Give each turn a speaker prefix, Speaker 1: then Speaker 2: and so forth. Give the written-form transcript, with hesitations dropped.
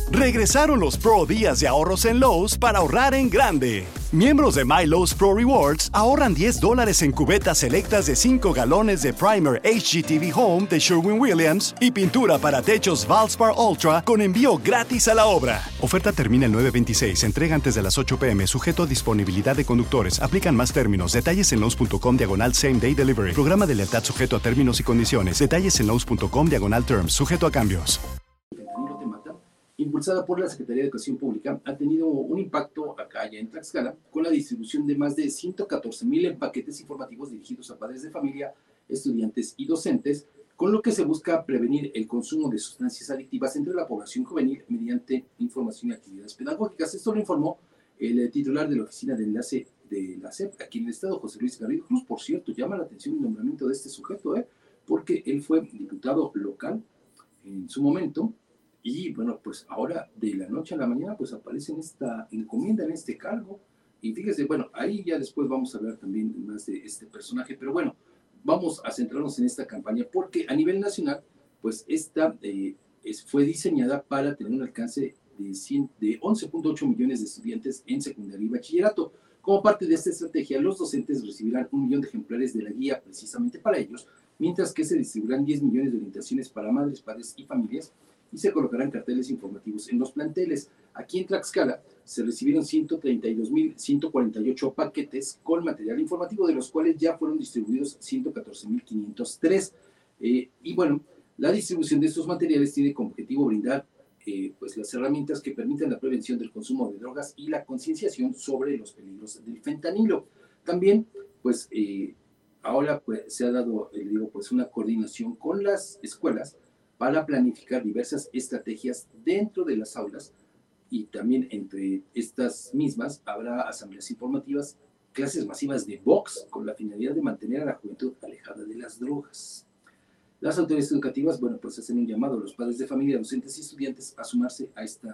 Speaker 1: Regresaron los Pro Días de ahorros en Lowe's para ahorrar en grande. Miembros de My Lowe's Pro Rewards ahorran $10 en cubetas selectas de 5 galones de Primer HGTV Home de Sherwin-Williams y pintura para techos Valspar Ultra con envío gratis a la obra. Oferta termina el 9/26. Entrega antes de las 8 p.m. Sujeto a disponibilidad de conductores. Aplican más términos. Detalles en Lowe's.com/Same Day Delivery. Programa de lealtad sujeto a términos y condiciones. Detalles en Lowe's.com/Terms. Sujeto a cambios.
Speaker 2: Impulsada por la Secretaría de Educación Pública, ha tenido un impacto acá ya en Tlaxcala con la distribución de más de 114,000 paquetes informativos dirigidos a padres de familia, estudiantes y docentes, con lo que se busca prevenir el consumo de sustancias adictivas entre la población juvenil mediante información y actividades pedagógicas. Esto lo informó el titular de la Oficina de Enlace de la SEP aquí en el Estado, José Luis Garrido Cruz. Por cierto, llama la atención el nombramiento de este sujeto, porque él fue diputado local en su momento. Y bueno, pues ahora de la noche a la mañana pues aparece en esta encomienda, en este cargo. Y fíjese, bueno, ahí ya después vamos a hablar también más de este personaje. Pero bueno, vamos a centrarnos en esta campaña porque a nivel nacional, pues esta fue diseñada para tener un alcance de 11,8 millones de estudiantes en secundaria y bachillerato. Como parte de esta estrategia, los docentes recibirán 1 millón de ejemplares de la guía precisamente para ellos, mientras que se distribuirán 10 millones de orientaciones para madres, padres y familias, y se colocarán carteles informativos en los planteles. Aquí en Tlaxcala se recibieron 132,148 paquetes con material informativo, de los cuales ya fueron distribuidos 114,503. Y bueno, la distribución de estos materiales tiene como objetivo brindar pues las herramientas que permitan la prevención del consumo de drogas y la concienciación sobre los peligros del fentanilo. También, pues, ahora pues, se ha dado, pues, una coordinación con las escuelas para planificar diversas estrategias dentro de las aulas, y también entre estas mismas habrá asambleas informativas, clases masivas de box con la finalidad de mantener a la juventud alejada de las drogas. Las autoridades educativas, bueno, pues hacen un llamado a los padres de familia, docentes y estudiantes a sumarse a esta